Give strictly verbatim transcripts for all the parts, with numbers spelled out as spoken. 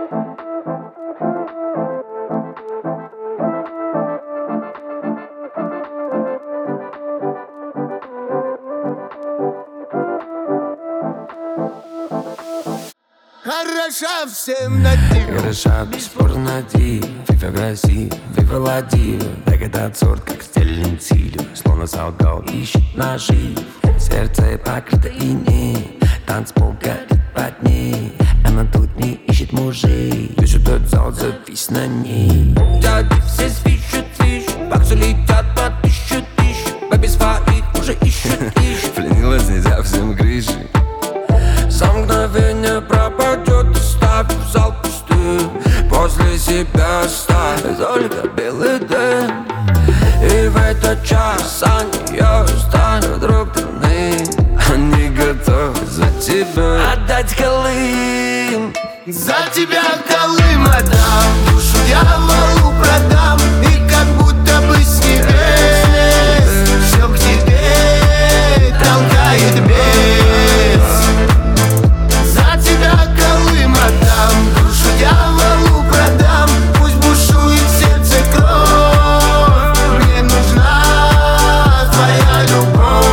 Хороша всем на диво. Хороша, бесспорно на диво. Фифа красив, фифа ладива. Так этот сорт, как стильный цилю. Словно солгал, ищет нажив. Сердце покрыто инеем. Танцпол горит под ней. Она тут не ищет мужей. Весь этот зал завис на ней. Дяди все свищут, свищут. Баксы летят по тысячу, тысячу. Бэби своих уже ищут, ищут. Пленилась нельзя всем крышей. За мгновение пропадет, оставив зал пустым. После себя оставит только белый дым. И в этот час они ее станут друг дружны. Они готовы за тебя отдать Колым. За тебя Колым отдам, душу дьяволу продам. И как будто бы с небес все к тебе толкает бес. За тебя Колым отдам, душу дьяволу продам. Пусть бушует в сердце кровь, мне нужна твоя любовь.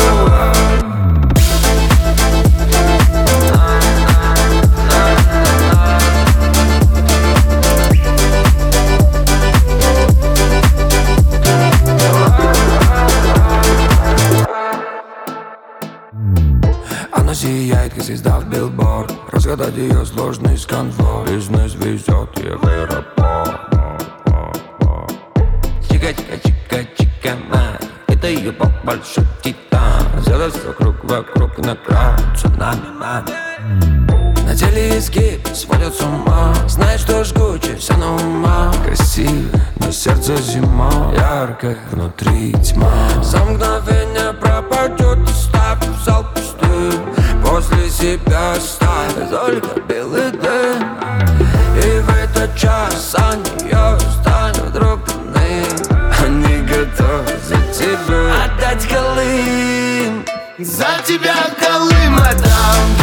Она сияет, как звезда в билборд. Разгадать ее сложный сканфор. Бизнес везет ее в аэропорт. Чика-чика-чика-чика-май. Это ее пап большой титан. Взялась вокруг, вокруг на край. Цунами, маме. На теле изгиб сводят с ума. Знает, что жгуче, все на ума. красиво, но сердце зима. Яркая, внутри тьма. За мгновение пропадет, оставив зал пустым. После себя оставит только белый дым. И в этот час они ее станут друг дружны. Они готовы за тебя отдать Колым. За тебя Колым отдам.